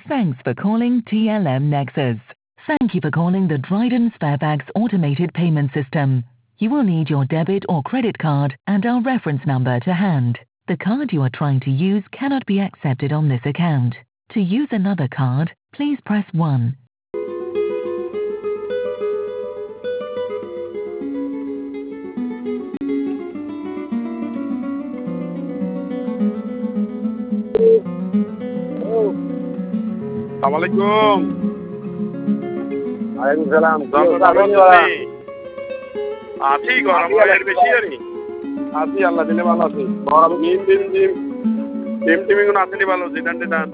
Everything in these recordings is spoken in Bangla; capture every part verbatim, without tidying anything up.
Thanks for calling T L M Nexus. Thank you for calling the Dryden Sparebags automated payment system. You will need your debit or credit card and our reference number to hand. The card you are trying to use cannot be accepted on this account. To use another card, please press one. Assalamualaikum. Waalaikumsalam. আছি গরমের বেশি আরে আছি আল্লাহ দিলে ভালো আছি গরম দিন দিন দিন টিম টিমিং গুলো আসেনি ভালো জিদান জিদান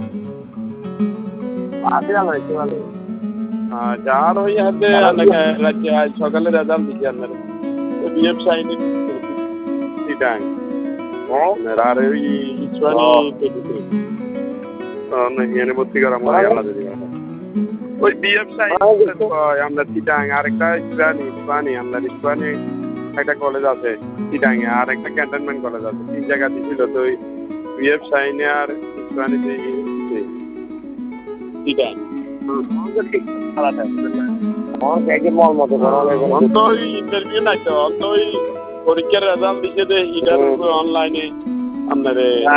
আছি আল্লাহ একটু ভালো যার ওই হাতে রাজ্যে আজ সকালে রেজাল্ট দিচ্ছি আপনার বিএফ সাইনি সিটাং আর ওই ইসরানি পেটিতে এনে ভর্তি করা মনে আল্লাহ দিলে ওই বিএফ সাইনি আমরা সিটাং আরেকটা ইসরানি ইসরানি আমরা ইসরানি একটা কলেজ আছে সিটাং আর একটা ক্যান্টনমেন্ট কলেজ আছে তিন জায়গা দিছিল তো ওই বিএফ সাইনি আর ইসরানিতে সিটাং ইন্টারভিউ নাই তো অন্ত ওই পরীক্ষার রেজাল্ট দিছে যে এটার উপরে অনলাইনে আপনার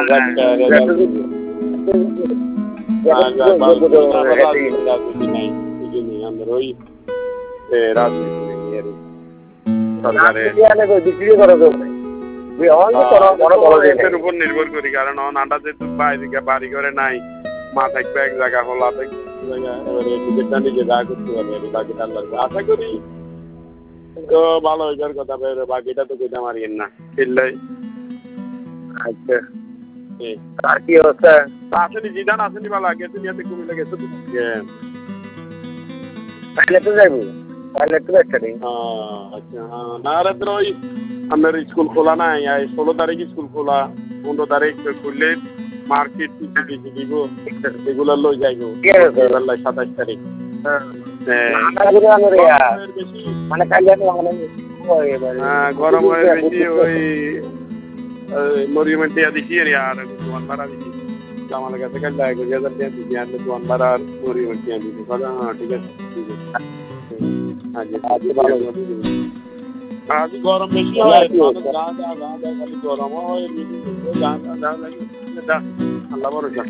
রাজনীতি নাই আমাদের ওই রাজনীতি সরকারের উপর নির্ভর করি কারণ আটা যেহেতু বাইরে বাড়ি ঘরে নাই মা থাকবে এক জায়গা হলা এবারে নিজেরটা নিজে যা করতে পারবে বাকিটা আল্লাহ আশা করি তো ভালো হইবার কথা বাকিটা তো কইতে পারি না ফিরলাই আচ্ছা আর কি অবস্থা আসেনি জিদান আসেনি ভালো গেছে নিয়ে কুমিল্লা গেছে তাহলে তো যাইব তাহলে তো একটা নেই আচ্ছা হ্যাঁ না রে তো ওই আমার স্কুল খোলা নাই ষোলো তারিখ স্কুল খোলা পনেরো তারিখ খুললে মার্কেট কিছু দিব এগুলো লই যাইব সাতাশ তারিখ মানে কালকে গরম হয়ে বেশি ওই মরিয়মের টিয়া দিছি আর দোয়ান ভাড়া দিছি আমার কাছে কাল এক হাজার টিয়া দিছি আর দোয়ান ভাড়া আর মরিয়মের টিয়া দিছি হ্যাঁ ঠিক আছে আজ গরম বেশি হয় খালি গরম হয় আল্লাহ ভরসা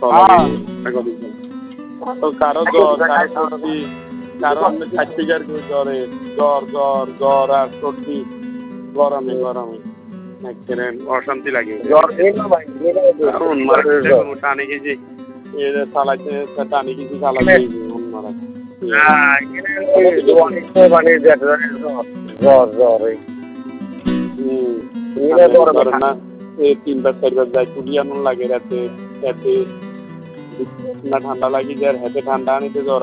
কারো জ্বর কারো সর্দি কারো সার্টিফিকেট জ্বরে জ্বর জ্বর জ্বর আর সর্দি গরমে গরমে অশান্তি লাগে টানে গেছি চালাইছে টানে গেছি চালাইছে তিনবার চারবার যায় চুলি আনন্দ লাগে রাতে রাতে ঠান্ডা লাগি যায় হাতে ঠান্ডা আনিতে জ্বর